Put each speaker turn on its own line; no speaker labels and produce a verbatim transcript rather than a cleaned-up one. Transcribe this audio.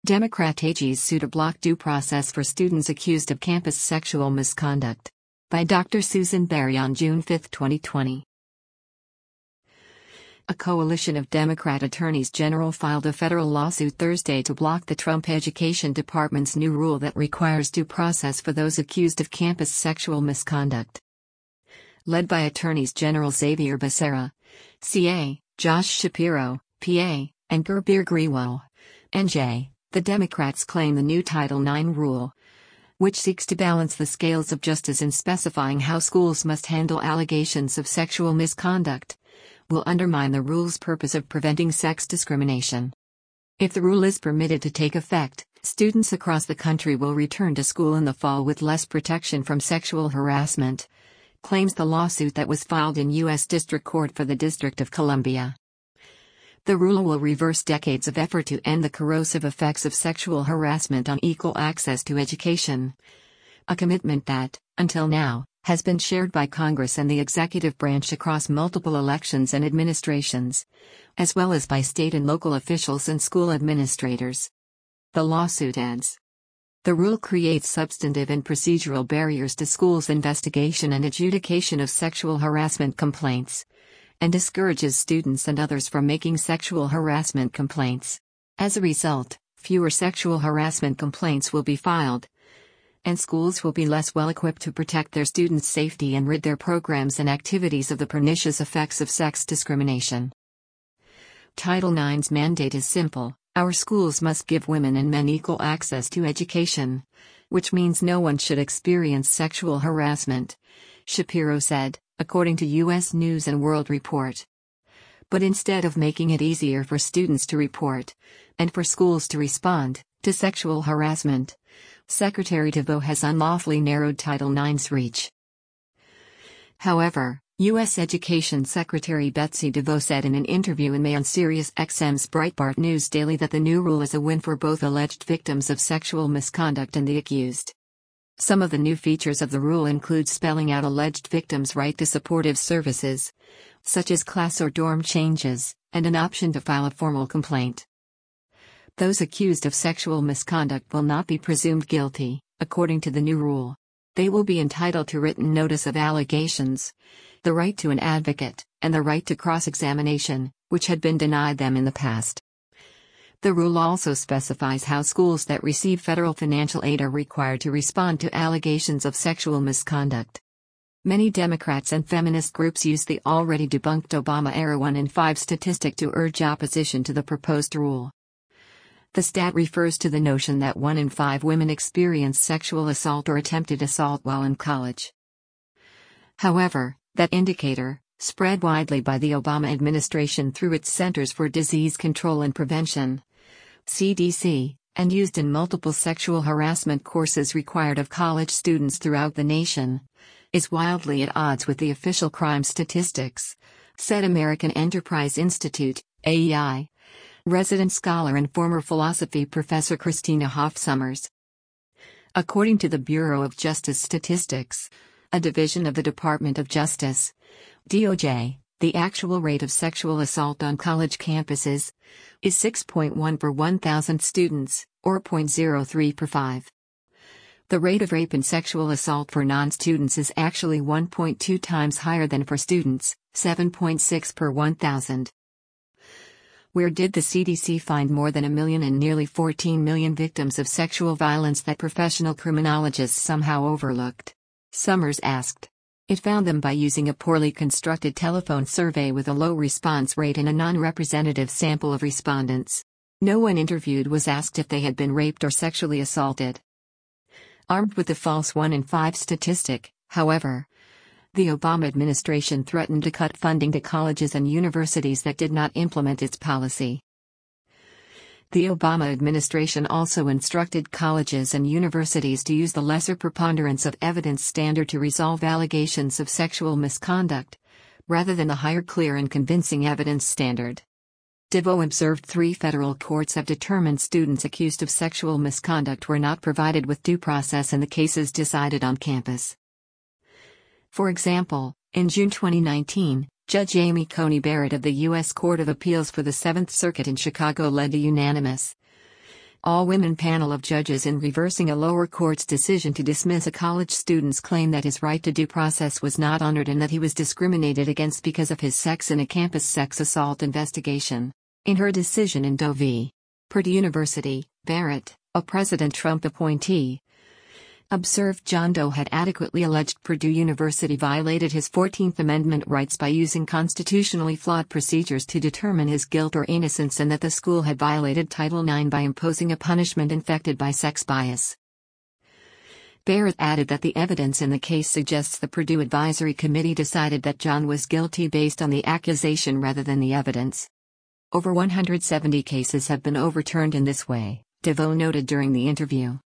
Democrat A Gs sue to block due process for students accused of campus sexual misconduct. By Doctor Susan Berry on June fifth, twenty twenty. A coalition of Democrat attorneys general filed a federal lawsuit Thursday to block the Trump Education Department's new rule that requires due process for those accused of campus sexual misconduct. Led by Attorneys General Xavier Becerra, C A, Josh Shapiro, P A, and Gurbir Grewal, N J, the Democrats claim the new Title nine rule, which seeks to balance the scales of justice in specifying how schools must handle allegations of sexual misconduct, will undermine the rule's purpose of preventing sex discrimination. If the rule is permitted to take effect, students across the country will return to school in the fall with less protection from sexual harassment, claims the lawsuit that was filed in U S District Court for the District of Columbia. The rule will reverse decades of effort to end the corrosive effects of sexual harassment on equal access to education, a commitment that, until now, has been shared by Congress and the executive branch across multiple elections and administrations, as well as by state and local officials and school administrators. The lawsuit adds, the rule creates substantive and procedural barriers to schools' investigation and adjudication of sexual harassment complaints, and discourages students and others from making sexual harassment complaints. As a result, fewer sexual harassment complaints will be filed, and schools will be less well equipped to protect their students' safety and rid their programs and activities of the pernicious effects of sex discrimination. Title nine's mandate is simple: our schools must give women and men equal access to education, which means no one should experience sexual harassment, Shapiro said, according to U S News and World Report. But instead of making it easier for students to report, and for schools to respond, to sexual harassment, Secretary DeVos has unlawfully narrowed Title nine's reach. However, U S Education Secretary Betsy DeVos said in an interview in May on Sirius X M's Breitbart News Daily that the new rule is a win for both alleged victims of sexual misconduct and the accused. Some of the new features of the rule include spelling out alleged victims' right to supportive services, such as class or dorm changes, and an option to file a formal complaint. Those accused of sexual misconduct will not be presumed guilty, according to the new rule. They will be entitled to written notice of allegations, the right to an advocate, and the right to cross-examination, which had been denied them in the past. The rule also specifies how schools that receive federal financial aid are required to respond to allegations of sexual misconduct. Many Democrats and feminist groups use the already debunked Obama-era one in five statistic to urge opposition to the proposed rule. The stat refers to the notion that one in five women experience sexual assault or attempted assault while in college. However, that indicator, spread widely by the Obama administration through its Centers for Disease Control and Prevention, C D C, and used in multiple sexual harassment courses required of college students throughout the nation, is wildly at odds with the official crime statistics, said American Enterprise Institute, A E I, resident scholar and former philosophy professor Christina Hoff Sommers. According to the Bureau of Justice Statistics, a division of the Department of Justice, D O J, the actual rate of sexual assault on college campuses is six point one per one thousand students, or zero point zero three per five. The rate of rape and sexual assault for non-students is actually one point two times higher than for students, seven point six per one thousand. Where did the C D C find more than a million and nearly fourteen million victims of sexual violence that professional criminologists somehow overlooked? Sommers asked. It found them by using a poorly constructed telephone survey with a low response rate and a non-representative sample of respondents. No one interviewed was asked if they had been raped or sexually assaulted. Armed with the false one in five statistic, however, the Obama administration threatened to cut funding to colleges and universities that did not implement its policy. The Obama administration also instructed colleges and universities to use the lesser preponderance of evidence standard to resolve allegations of sexual misconduct, rather than the higher clear and convincing evidence standard. DeVos observed three federal courts have determined students accused of sexual misconduct were not provided with due process in the cases decided on campus. For example, in June twenty nineteen, Judge Amy Coney Barrett of the U S Court of Appeals for the Seventh Circuit in Chicago led a unanimous all-women panel of judges in reversing a lower court's decision to dismiss a college student's claim that his right to due process was not honored and that he was discriminated against because of his sex in a campus sex assault investigation. In her decision in Doe v. Purdue University, Barrett, a President Trump appointee, observed John Doe had adequately alleged Purdue University violated his fourteenth Amendment rights by using constitutionally flawed procedures to determine his guilt or innocence, and that the school had violated Title nine by imposing a punishment infected by sex bias. Barrett added that the evidence in the case suggests the Purdue Advisory Committee decided that John was guilty based on the accusation rather than the evidence. Over one hundred seventy cases have been overturned in this way, DeVoe noted during the interview.